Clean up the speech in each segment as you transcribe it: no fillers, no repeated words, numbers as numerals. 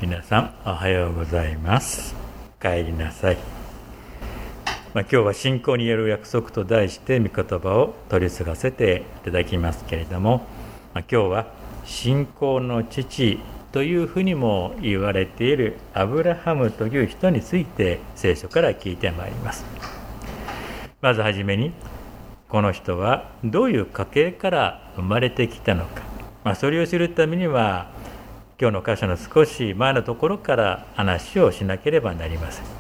皆さんおはようございます。帰りなさい。今日は信仰による約束と題して御言葉を取り継がせていただきますけれども、今日は信仰の父というふうにも言われているアブラハムという人について聖書から聞いてまいります。まずはじめに、この人はどういう家系から生まれてきたのか、それを知るためには今日の箇所の少し前のところから話をしなければなりません。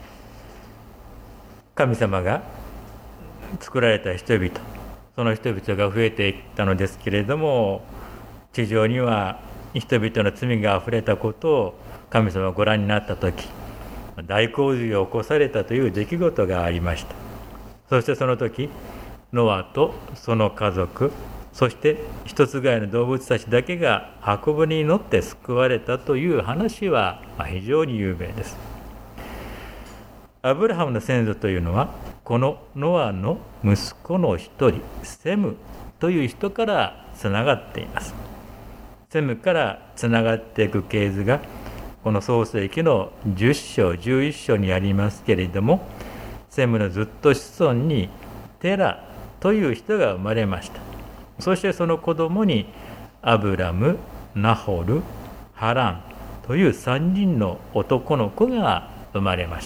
神様が作られた人々、その人々が増えていったのですけれども、地上には人々の罪があふれたことを神様がご覧になったとき、大洪水を起こされたという出来事がありました。そしてその時、ノアとその家族、そして一つぐらいの動物たちだけが箱舟に乗って救われたという話は非常に有名です。アブラハムの先祖というのは、このノアの息子の一人、セムという人からつながっています。セムからつながっていく系図が、この創世記の10章、11章にありますけれども、セムのずっと子孫にテラという人が生まれました。そしてその子供にアブラム、ナホル、ハランという3人の男の子が生まれました。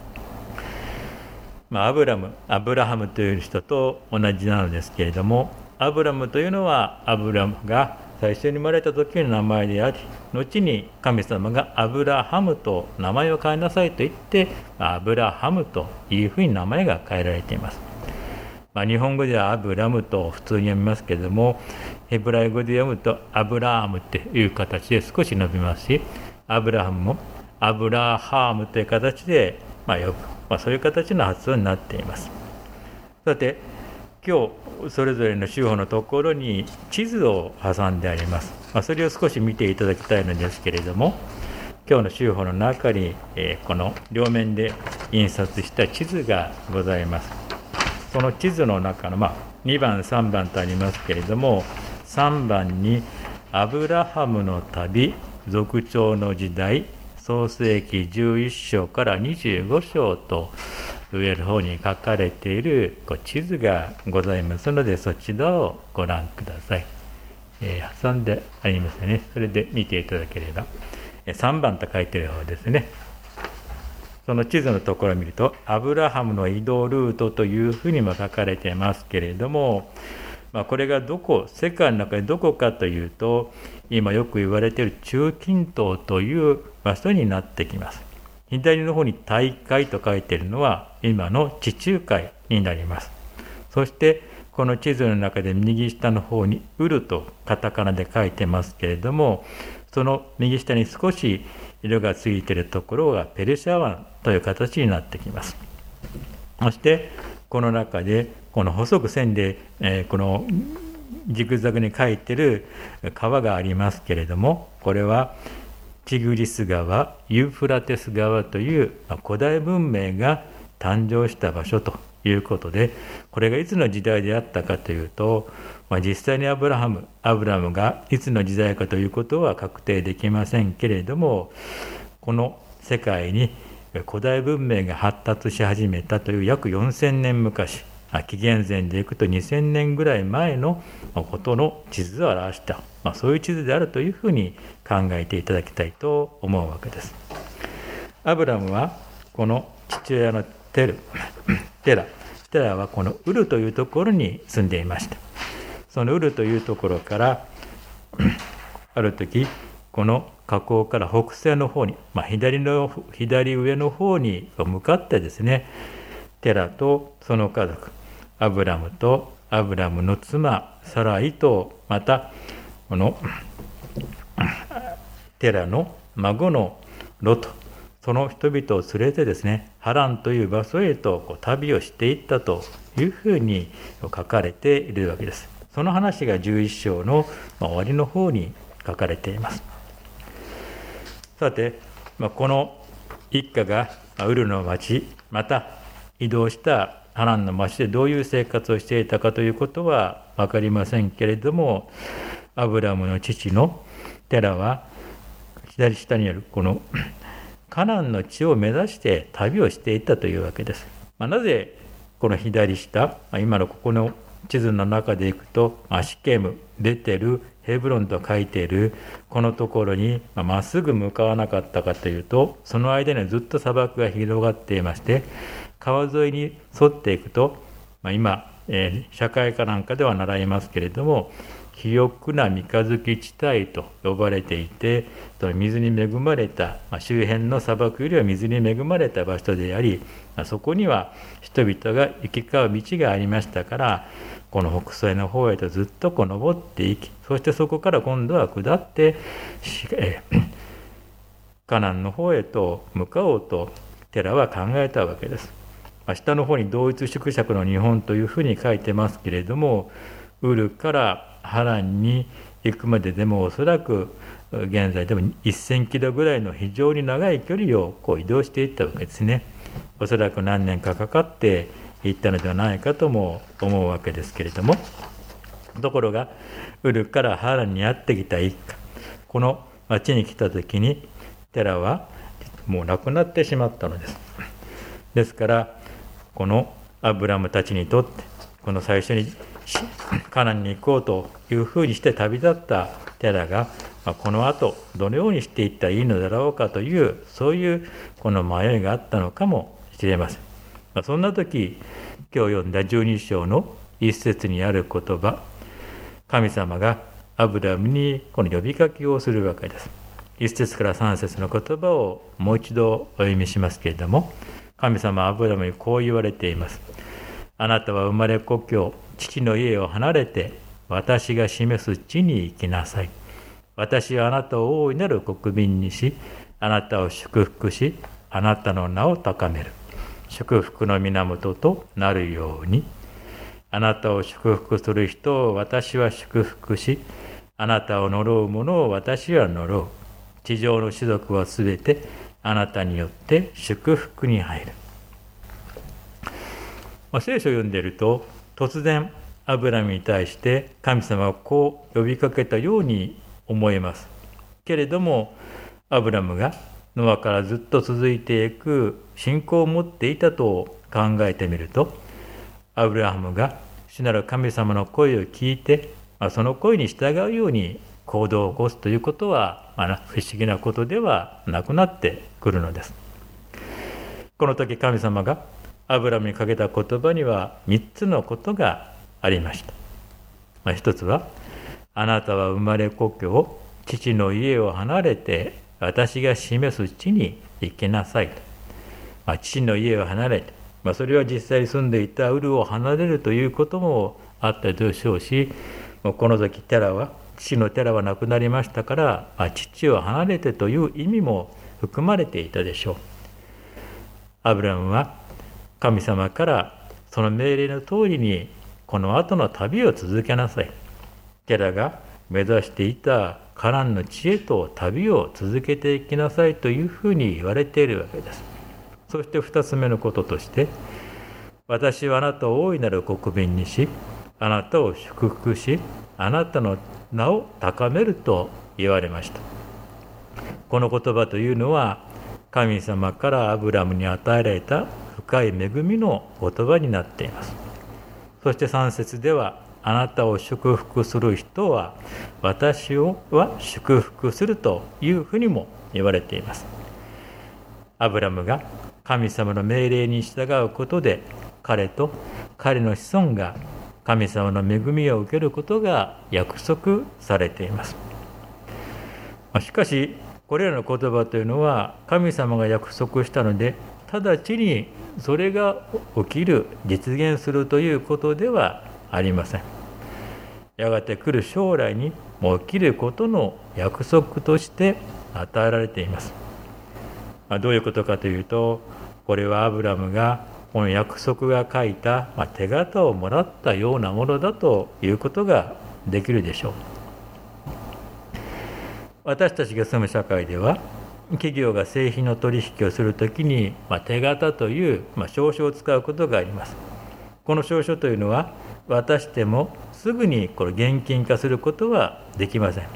アブラハムという人と同じなのですけれども、アブラムというのはアブラムが最初に生まれた時の名前であり、後に神様がアブラハムと名前を変えなさいと言って、アブラハムというふうに名前が変えられています。日本語ではアブラムと普通に読みますけれども、ヘブライ語で読むとアブラームという形で少し伸びますし、アブラハムもアブラハームという形で呼ぶ、そういう形の発音になっています。さて、今日それぞれの宗派のところに地図を挟んであります。それを少し見ていただきたいのですけれども、今日の宗派の中にこの両面で印刷した地図がございます。その地図の中の2番3番とありますけれども、3番にアブラハムの旅、族長の時代、創世記11章から25章と上の方に書かれている地図がございますので、そちらをご覧ください。挟んでありますね。それで見ていただければ。3番と書いている方ですね。その地図のところを見ると、アブラハムの移動ルートというふうにも書かれていますけれども、これが世界の中でどこかというと、今よく言われている中近東という場所になってきます。左の方に大海と書いているのは今の地中海になります。そしてこの地図の中で右下の方にウルとカタカナで書いてますけれども、その右下に少し色がついているところがペルシャ湾という形になってきます。そしてこの中でこの細く線で、このジグザグに書いている川がありますけれども、これはチグリス川、ユーフラテス川という古代文明が誕生した場所ということで、これがいつの時代であったかというと、実際にアブラムがいつの時代かということは確定できませんけれども、この世界に古代文明が発達し始めたという約4000年昔、紀元前でいくと2000年ぐらい前のことの地図を表した、そういう地図であるというふうに考えていただきたいと思うわけです。アブラムはこの父親のテラはこのウルというところに住んでいました。そのウルというところからある時、この河口から北西の方に、左上の方に向かってですね、テラとその家族、アブラムとアブラムの妻サライと、またこのテラの孫のロト、その人々を連れてですね、ハランという場所へと旅をしていったというふうに書かれているわけです。その話が11章の終わりの方に書かれています。さて、この一家がウルの町、また移動したハランの町でどういう生活をしていたかということは分かりませんけれども、アブラムの父のテラは左下にあるこのカナンの地を目指して旅をしていったというわけです。なぜこの左下、今のここの地図の中でいくとシケム、ベテル、ヘブロンと書いているこのところにまっすぐ向かわなかったかというと、その間にずっと砂漠が広がっていまして、川沿いに沿っていくと、今、社会科なんかでは習いますけれども、肥沃な三日月地帯と呼ばれていて、水に恵まれた、周辺の砂漠よりは水に恵まれた場所であり、そこには人々が行き交う道がありましたから、この北西の方へとずっと登っていき、そしてそこから今度は下ってカナンの方へと向かおうとテラは考えたわけです。下の方に同一縮尺の日本というふうに書いてますけれども、ウルからハランに行くまででもおそらく現在でも1000キロぐらいの非常に長い距離を移動していったわけですね。おそらく何年かかかって行ったのではないかとも思うわけですけれども、ところがウルからハランにやってきた一家、この町に来た時にテラはもう亡くなってしまったのです。ですからこのアブラムたちにとって、この最初にカナンに行こうというふうにして旅立ったテラが、この後どのようにしていったらいいのだろうかという、そういうこの迷いがあったのかもしれません。そんな時、今日読んだ12章の一節にある言葉、神様がアブラムにこの呼びかけをするわけです。1節から3節の言葉をもう一度お読みしますけれども、神様はアブラムにこう言われています。あなたは生まれ故郷、父の家を離れて、私が示す地に行きなさい。私はあなたを大いなる国民にし、あなたを祝福し、あなたの名を高める。祝福の源となるように。あなたを祝福する人を私は祝福し、あなたを呪う者を私は呪う。地上の種族はすべてあなたによって祝福に入る。聖書を読んでいると、突然アブラムに対して神様はこう呼びかけたように思えますけれども、アブラムがノアからずっと続いていく信仰を持っていたと考えてみると、アブラハムが主なる神様の声を聞いて、その声に従うように行動を起こすということは、不思議なことではなくなってくるのです。この時神様がアブラムにかけた言葉には3つのことがありました。一つは、あなたは生まれ故郷、父の家を離れて私が示す地に行きなさいと。父の家を離れて、それは実際に住んでいたウルを離れるということもあったでしょうし、この時父のテラは亡くなりましたから、父を離れてという意味も含まれていたでしょう。アブラムは神様からその命令の通りにこの後の旅を続けなさい。テラが目指していたカナンの地へと旅を続けていきなさいというふうに言われているわけです。そして2つ目のこととして、私はあなたを大いなる国民にし、あなたを祝福し、あなたの名を高めると言われました。この言葉というのは、神様からアブラムに与えられた深い恵みの言葉になっています。そして3節では、あなたを祝福する人は私は祝福するというふうにも言われています。アブラムが神様の命令に従うことで、彼と彼の子孫が神様の恵みを受けることが約束されています。しかしこれらの言葉というのは神様が約束したので、直ちにそれが起きる、実現するということではありません。やがて来る将来にも起きることの約束として与えられています。どういうことかというと、これはアブラムがこの約束が書いた手形をもらったようなものだということができるでしょう。私たちが住む社会では、企業が製品の取引をするときに手形という証書を使うことがあります。この証書というのは渡してもすぐにこれ現金化することはできません。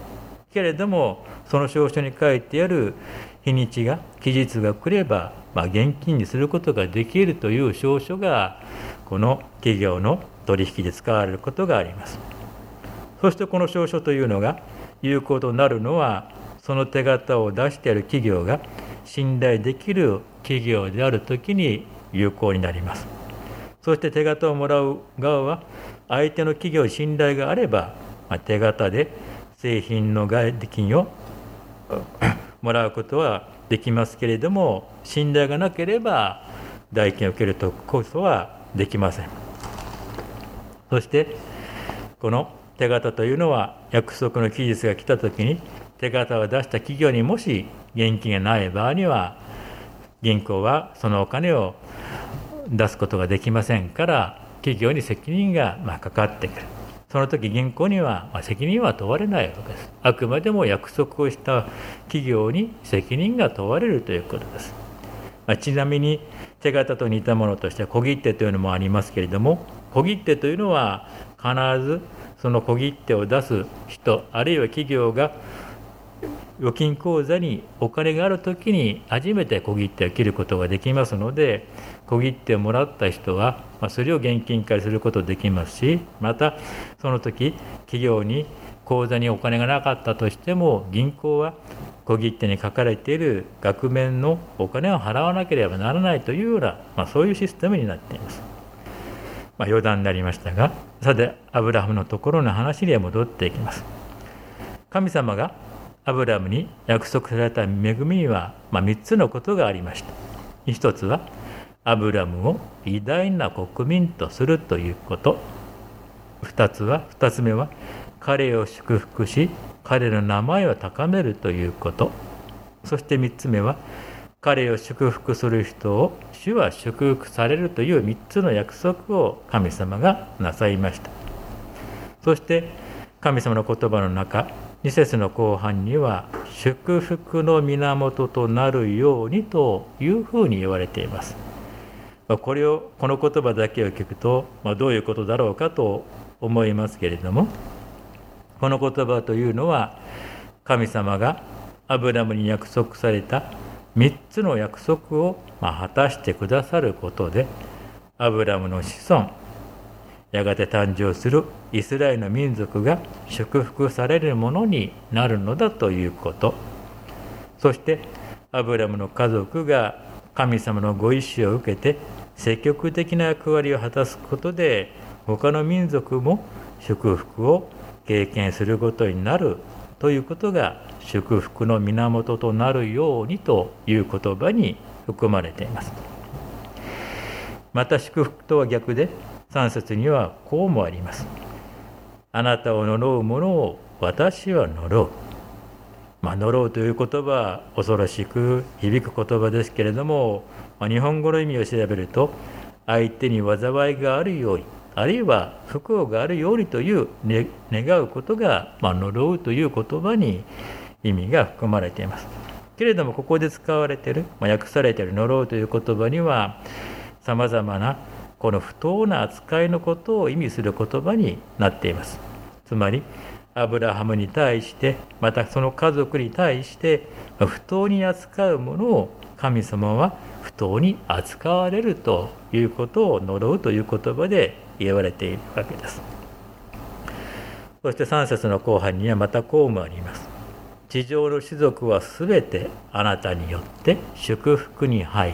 けれどもその証書に書いてある日にちが期日が来れば、現金にすることができるという証書がこの企業の取引で使われることがあります。そしてこの証書というのが有効となるのは、その手形を出している企業が信頼できる企業であるときに有効になります。そして手形をもらう側は相手の企業に信頼があれば、手形で製品の代金をもらうことはできますけれども、信頼がなければ代金を受けるこそはできません。そしてこの手形というのは、約束の期日が来たときに手形を出した企業にもし現金がない場合には、銀行はそのお金を出すことができませんから、企業に責任がかかってくる。その時銀行には責任は問われないわけです。あくまでも約束をした企業に責任が問われるということです。ちなみに手形と似たものとして小切手というのもありますけれども、小切手というのは必ずその小切手を出す人、あるいは企業が預金口座にお金があるときに初めて小切手を切ることができますので、小切手をもらった人はそれを現金化することができますし、またその時企業に口座にお金がなかったとしても、銀行は小切手に書かれている額面のお金を払わなければならないというような、そういうシステムになっています。余談になりましたが、さてアブラハムのところの話に戻っていきます。神様がアブラムに約束された恵みには、3つのことがありました。一つはアブラムを偉大な国民とするということ。二つ目は彼を祝福し彼の名前を高めるということ。そして三つ目は彼を祝福する人を主は祝福されるという三つの約束を神様がなさいました。そして神様の言葉の中、2節の後半には祝福の源となるようにというふうに言われています。この言葉だけを聞くと、どういうことだろうかと思いますけれども、この言葉というのは神様がアブラムに約束された3つの約束を果たしてくださることで、アブラムの子孫、やがて誕生するイスラエルの民族が祝福されるものになるのだということ。そしてアブラムの家族が神様のご意志を受けて積極的な役割を果たすことで、他の民族も祝福を経験することになるということが、祝福の源となるようにという言葉に含まれています。また祝福とは逆で、3節にはこうもあります。あなたを呪う者を私は呪う。呪うという言葉は恐ろしく響く言葉ですけれども、日本語の意味を調べると、相手に災いがあるように、あるいは不幸があるようにという、願うことが、呪うという言葉に意味が含まれています。けれどもここで使われている、訳されている呪うという言葉には、さまざまなこの不当な扱いのことを意味する言葉になっています。つまりアブラハムに対して、またその家族に対して不当に扱うものを神様は不当に扱われるということを呪うという言葉で言われているわけです。そして3節の後半にはまたこうもあります。地上の種族はすべてあなたによって祝福に入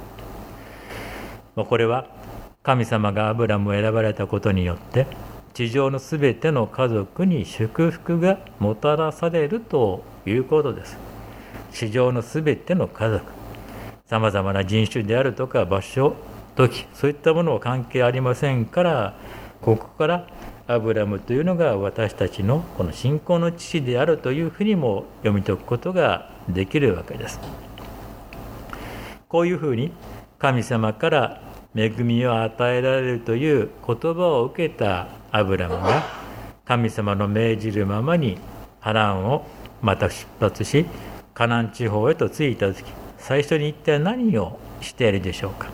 る。これは神様がアブラムを選ばれたことによって地上のすべての家族に祝福がもたらされるということです。地上のすべての家族、さまざまな人種であるとか場所、時、そういったものは関係ありませんから、ここからアブラムというのが私たちのこの信仰の父であるというふうにも読み解くことができるわけです。こういうふうに神様から恵みを与えられるという言葉を受けたアブラムが神様の命じるままにハランをまた出発し、カナン地方へと着いた時、最初に一体何をしているでしょうか。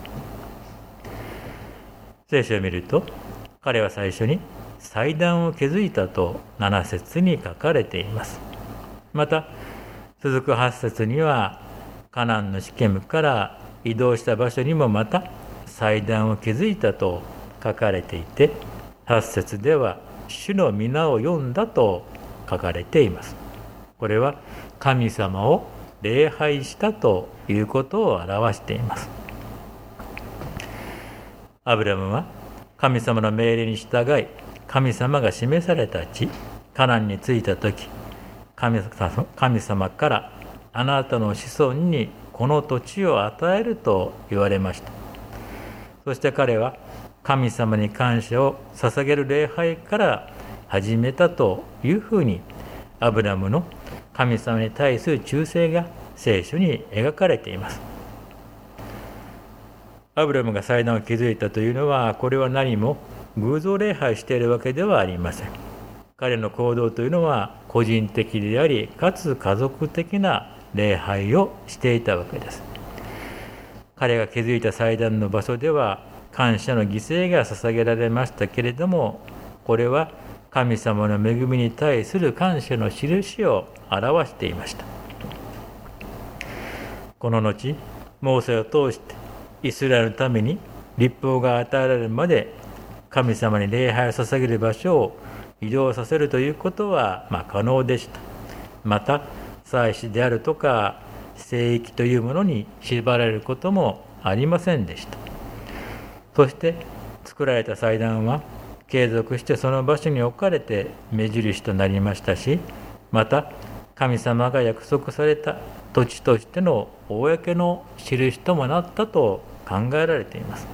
聖書を見ると、彼は最初に祭壇を築いたと7節に書かれています。 また続く8節にはカナンのシケムから移動した場所にもまた祭壇を築いたと書かれていて、8節では主の皆を読んだと書かれています。これは神様を礼拝したということを表しています。アブラムは神様の命令に従い、神様が示された地カナンに着いた時、神様からあなたの子孫にこの土地を与えると言われました。そして彼は神様に感謝を捧げる礼拝から始めたというふうに、アブラムの神様に対する忠誠が聖書に描かれています。アブラムが祭壇を築いたというのは、これは何も偶像礼拝しているわけではありません。彼の行動というのは個人的であり、かつ家族的な礼拝をしていたわけです。彼が築いた祭壇の場所では感謝の犠牲が捧げられましたけれども、これは神様の恵みに対する感謝の印を表していました。この後、モーセを通してイスラエルのために律法が与えられるまで神様に礼拝を捧げる場所を移動させるということは可能でした。また祭司であるとか聖域というものに縛られることもありませんでした。そして作られた祭壇は継続してその場所に置かれて目印となりましたし、また神様が約束された土地としての公の印ともなったと考えられています。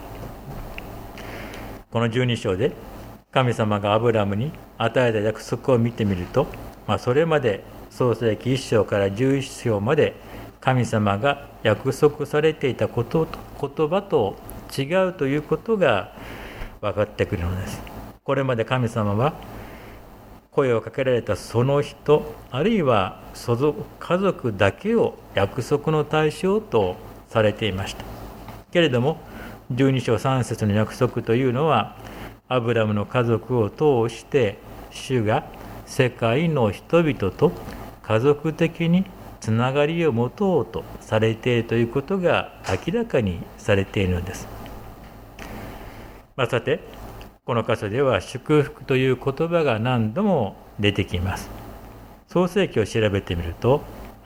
この12章で神様がアブラムに与えた約束を見てみると、それまで創世記1章から11章まで神様が約束されていた言葉と違うということが分かってくるのです。これまで神様は声をかけられたその人、あるいはその家族だけを約束の対象とされていました。けれども12章3節の約束というのは、アブラムの家族を通して主が世界の人々と家族的につながりを持とうとされているということが明らかにされているのです。さて、この箇所では祝福という言葉が何度も出てきます。創世記を調べてみると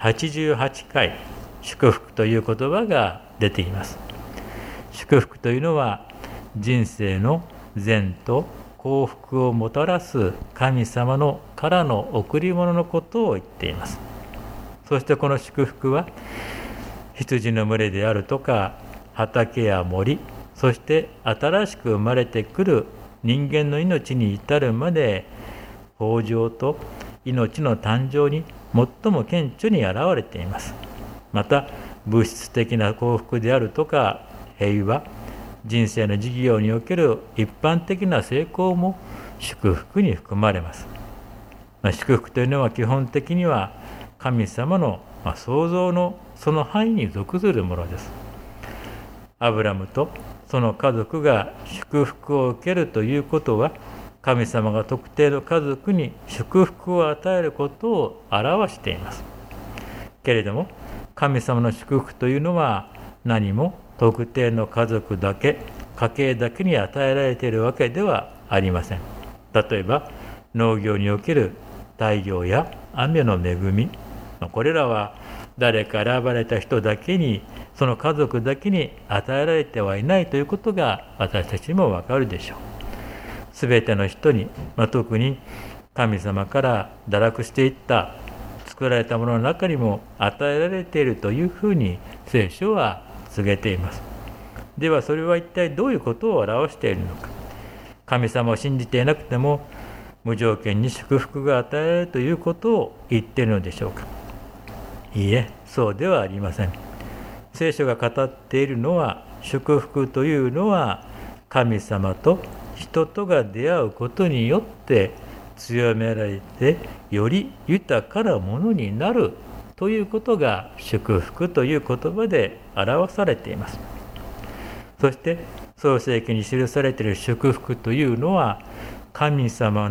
88回祝福という言葉が出ています。祝福というのは人生の善と幸福をもたらす神様のからの贈り物のことを言っています。そしてこの祝福は羊の群れであるとか畑や森、そして新しく生まれてくる人間の命に至るまで豊穣と命の誕生に最も顕著に現れています。また物質的な幸福であるとか平和、人生の事業における一般的な成功も祝福に含まれます。祝福というのは基本的には神様の創造のその範囲に属するものです。アブラムとその家族が祝福を受けるということは、神様が特定の家族に祝福を与えることを表しています。けれども神様の祝福というのは何も特定の家族だけ、家系だけに与えられているわけではありません。例えば農業における太陽や雨の恵み、これらは誰か選ばれた人だけに、その家族だけに与えられてはいないということが私たちもわかるでしょう。すべての人に、特に神様から堕落していった作られたものの中にも与えられているというふうに聖書は告げています。ではそれは一体どういうことを表しているのか。神様を信じていなくても無条件に祝福が与えられるということを言っているのでしょうか。いいえ、そうではありません。聖書が語っているのは、祝福というのは神様と人とが出会うことによって強められてより豊かなものになるということが祝福という言葉で表されています。そして創世記に記されている祝福というのは、神様の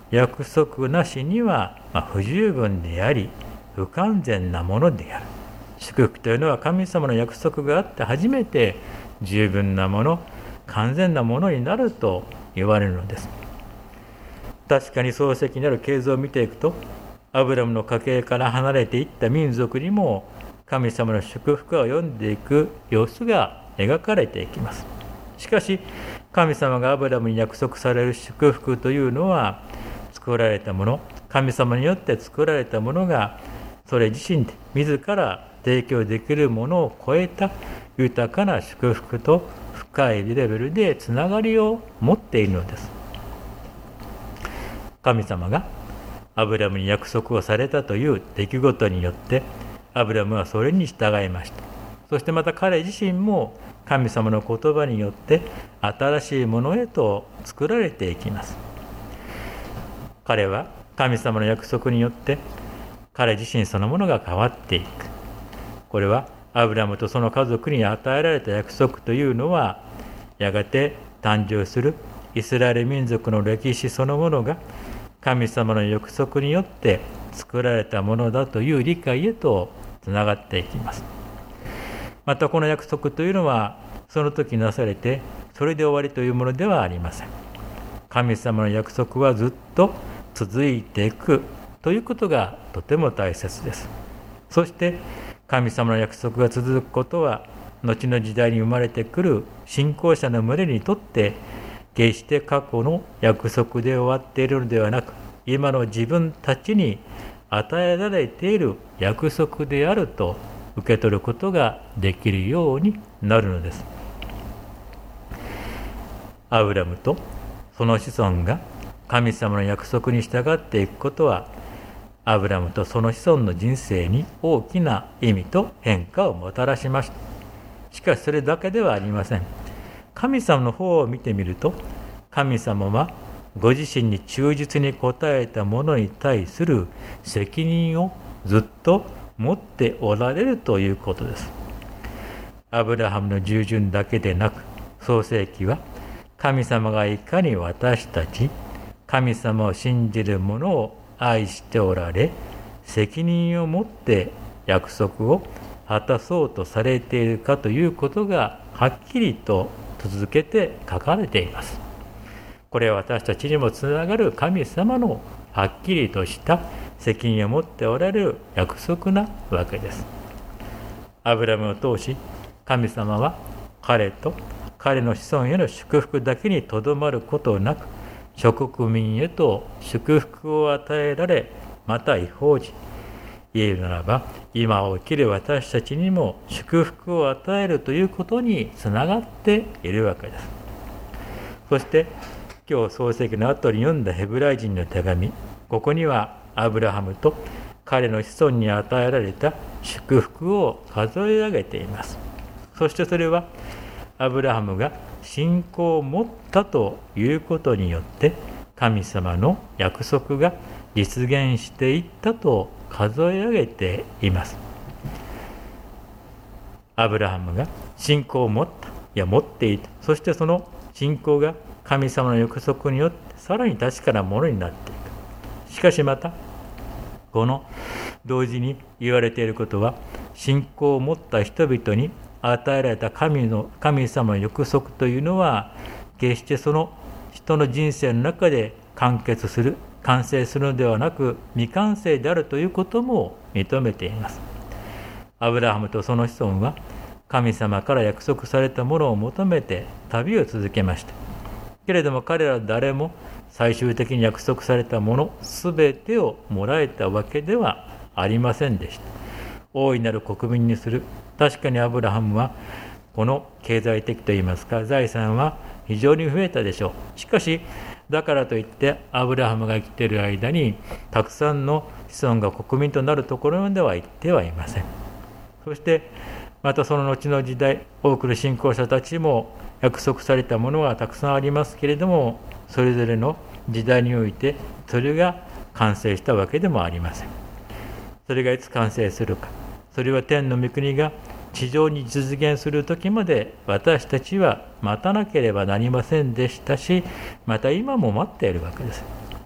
約束なしには不十分であり不完全なものである。祝福というのは神様の約束があって初めて十分なもの、完全なものになると言われるのです。確かに漱石にある経図を見ていくと、アブラムの家系から離れていった民族にも神様の祝福を読んでいく様子が描かれていきます。しかし神様がアブラムに約束される祝福というのは、作られたもの、神様によって作られたものがそれ自身で自ら提供できるものを超えた豊かな祝福と深いレベルでつながりを持っているのです。神様がアブラムに約束をされたという出来事によってアブラムはそれに従いました。そしてまた彼自身も神様の言葉によって新しいものへと作られていきます。彼は神様の約束によって彼自身そのものが変わっていく。これはアブラムとその家族に与えられた約束というのは、やがて誕生するイスラエル民族の歴史そのものが神様の約束によって作られたものだという理解へとつながっていきます。またこの約束というのはその時なされてそれで終わりというものではありません。神様の約束はずっと続いていくということがとても大切です。そして神様の約束が続くことは、後の時代に生まれてくる信仰者の群れにとって決して過去の約束で終わっているのではなく、今の自分たちに与えられている約束であると受け取ることができるようになるのです。アブラムとその子孫が神様の約束に従っていくことは、アブラムとその子孫の人生に大きな意味と変化をもたらしました。しかしそれだけではありません。神様の方を見てみると、神様はご自身に忠実に応えた者に対する責任をずっと持っておられるということです。アブラハムの従順だけでなく、創世記は神様がいかに私たち神様を信じる者を愛しておられ、責任を持って約束を果たそうとされているかということがはっきりと続けて書かれています。これは私たちにもつながる神様のはっきりとした責任を持っておられる約束なわけです。アブラムを通し、神様は彼と彼の子孫への祝福だけにとどまることなく、諸国民へと祝福を与えられ、また異邦人、言えるならば今を生きる私たちにも祝福を与えるということにつながっているわけです。そして今日創世記の後に読んだヘブライ人の手紙、ここにはアブラハムと彼の子孫に与えられた祝福を数え上げています。そしてそれはアブラハムが信仰を持ったということによって神様の約束が実現していったと数え上げています。アブラハムが信仰を持っていた。そしてその信仰が神様の約束によってさらに確かなものになっていく。しかしまたこの同時に言われていることは、信仰を持った人々に与えられた神様の約束というのは決してその人の人生の中で完成するのではなく未完成であるということも認めています。アブラハムとその子孫は神様から約束されたものを求めて旅を続けました。けれども彼ら誰も最終的に約束されたもの全てをもらえたわけではありませんでした。大いなる国民にする。確かにアブラハムはこの経済的といいますか財産は非常に増えたでしょう。しかしだからといってアブラハムが生きている間にたくさんの子孫が国民となるところまでは行ってはいません。そしてまたその後の時代、多くの信仰者たちも約束されたものはたくさんありますけれども、それぞれの時代においてそれが完成したわけでもありません。それがいつ完成するか、それは天の御国が地上に実現する時まで私たちは待たなければなりませんでしたし、また今も待っているわけです。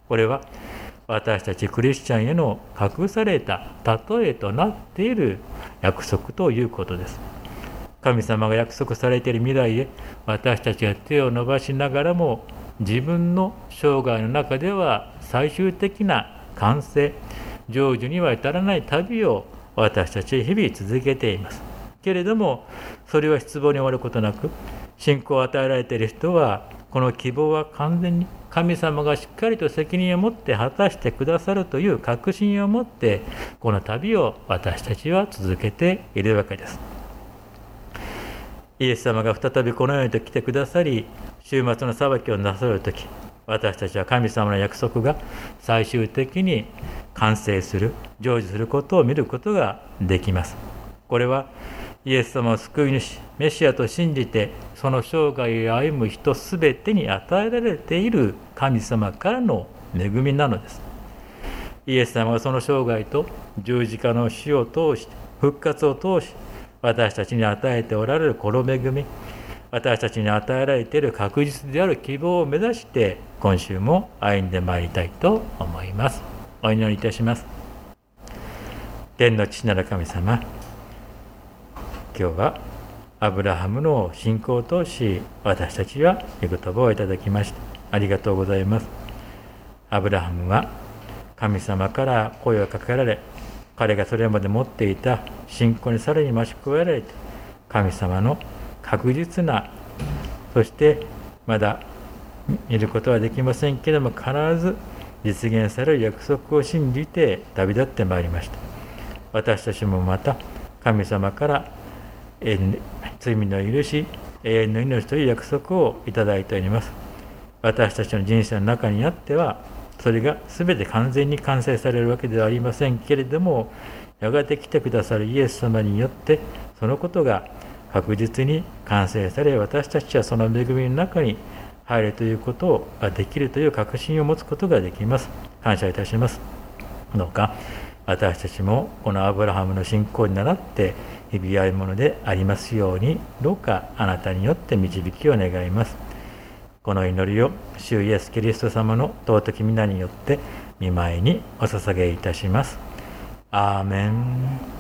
これは私たちクリスチャンへの隠された例えとなっている約束ということです。神様が約束されている未来へ私たちが手を伸ばしながらも、自分の生涯の中では最終的な完成、成就には至らない旅を私たちは日々続けています。けれども、それは失望に終わることなく、信仰を与えられている人は、この希望は完全に神様がしっかりと責任を持って果たしてくださるという確信を持って、この旅を私たちは続けているわけです。イエス様が再びこの世に来てくださり、終末の裁きをなされるとき、私たちは神様の約束が最終的に完成する、成就することを見ることができます。これはイエス様を救い主、メシアと信じてその生涯を歩む人すべてに与えられている神様からの恵みなのです。イエス様はその生涯と十字架の死を通して、復活を通し、私たちに与えておられるこの恵み、私たちに与えられている確実である希望を目指して、今週も歩んでまいりたいと思います。お祈りいたします。天の父なる神様、今日はアブラハムの信仰を通し、私たちは御言葉をいただきました。ありがとうございます。アブラハムは神様から声をかけられ、彼がそれまで持っていた信仰にさらに増し加えられて、神様の確実な、そしてまだ見ることはできませんけれども、必ず実現される約束を信じて旅立ってまいりました。私たちもまた神様から罪の許し、永遠の命という約束をいただいております。私たちの人生の中にあっては、それが全て完全に完成されるわけではありませんけれども、やがて来てくださるイエス様によってそのことが確実に完成され、私たちはその恵みの中に入るということができるという確信を持つことができます。感謝いたします。どうか私たちもこのアブラハムの信仰に倣って日々歩むものでありますように、どうかあなたによって導きを願います。この祈りを主イエスキリスト様の尊き皆によって御前にお捧げいたします。アーメン。